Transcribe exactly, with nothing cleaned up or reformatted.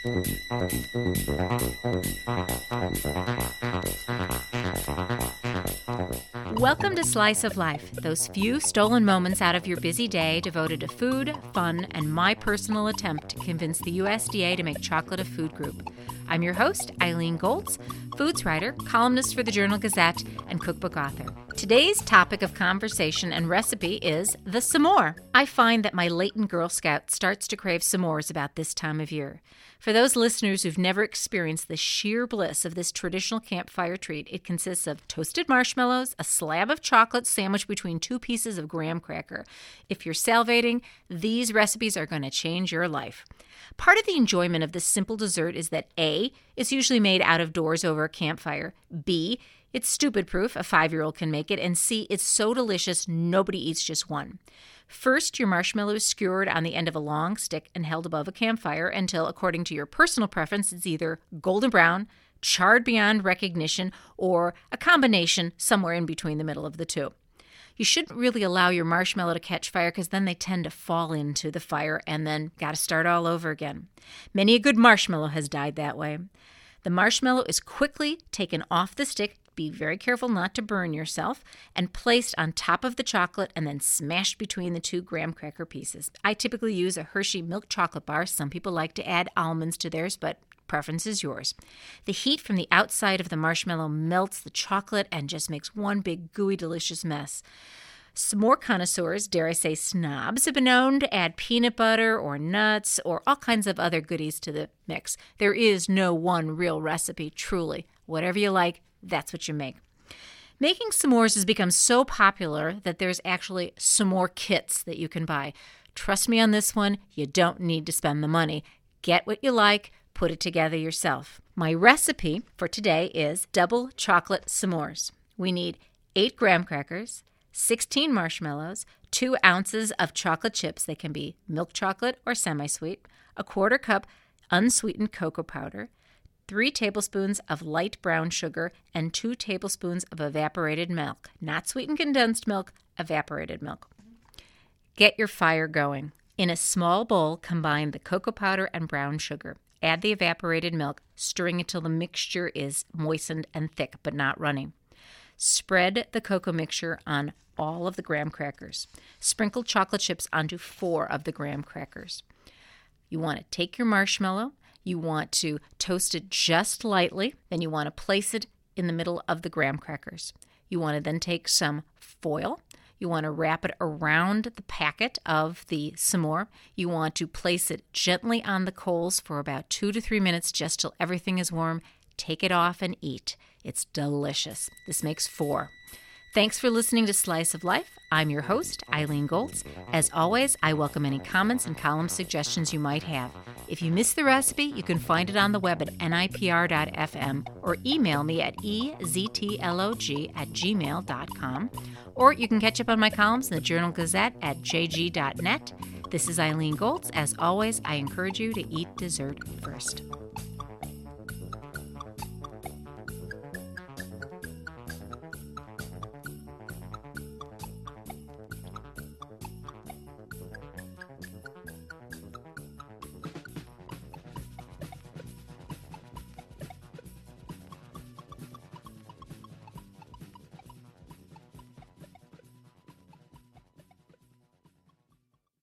Welcome to Slice of Life, those few stolen moments out of your busy day devoted to food, fun, and my personal attempt to convince the U S D A to make chocolate a food group. I'm your host, Eileen Goltz, foods writer, columnist for the Journal Gazette, and cookbook author. Today's topic of conversation and recipe is the s'more. I find that my latent Girl Scout starts to crave s'mores about this time of year. For those listeners who've never experienced the sheer bliss of this traditional campfire treat, it consists of toasted marshmallows, a slab of chocolate sandwiched between two pieces of graham cracker. If you're salivating, these recipes are going to change your life. Part of the enjoyment of this simple dessert is that A, it's usually made out of doors over a campfire, B, it's stupid-proof, a five-year-old can make it, and C, it's so delicious nobody eats just one. First, your marshmallow is skewered on the end of a long stick and held above a campfire until, according to your personal preference, it's either golden brown, charred beyond recognition, or a combination somewhere in between the middle of the two. You shouldn't really allow your marshmallow to catch fire because then they tend to fall into the fire and then got to start all over again. Many a good marshmallow has died that way. The marshmallow is quickly taken off the stick, be very careful not to burn yourself, and placed on top of the chocolate and then smashed between the two graham cracker pieces. I typically use a Hershey milk chocolate bar. Some people like to add almonds to theirs, but preference is yours. The heat from the outside of the marshmallow melts the chocolate and just makes one big gooey delicious mess. S'more connoisseurs, dare I say snobs, have been known to add peanut butter or nuts or all kinds of other goodies to the mix. There is no one real recipe, truly. Whatever you like, that's what you make. Making s'mores has become so popular that there's actually s'more kits that you can buy. Trust me on this one, you don't need to spend the money. Get what you like, put it together yourself. My recipe for today is double chocolate s'mores. We need eight graham crackers, sixteen marshmallows, two ounces of chocolate chips. They can be milk chocolate or semi-sweet, a quarter cup unsweetened cocoa powder, three tablespoons of light brown sugar, and two tablespoons of evaporated milk. Not sweetened condensed milk, evaporated milk. Get your fire going. In a small bowl, combine the cocoa powder and brown sugar. Add the evaporated milk, stirring until the mixture is moistened and thick, but not runny. Spread the cocoa mixture on all of the graham crackers. Sprinkle chocolate chips onto four of the graham crackers. You want to take your marshmallow. You want to toast it just lightly. Then you want to place it in the middle of the graham crackers. You want to then take some foil. You want to wrap it around the packet of the s'more. You want to place it gently on the coals for about two to three minutes just till everything is warm. Take it off and eat. It's delicious. This makes four. Thanks for listening to Slice of Life. I'm your host, Eileen Goltz. As always, I welcome any comments and column suggestions you might have. If you missed the recipe, you can find it on the web at N I P R dot F M or email me at E Z T L O G at gmail dot com. Or you can catch up on my columns in the Journal Gazette at J G dot net. This is Eileen Goltz. As always, I encourage you to eat dessert first.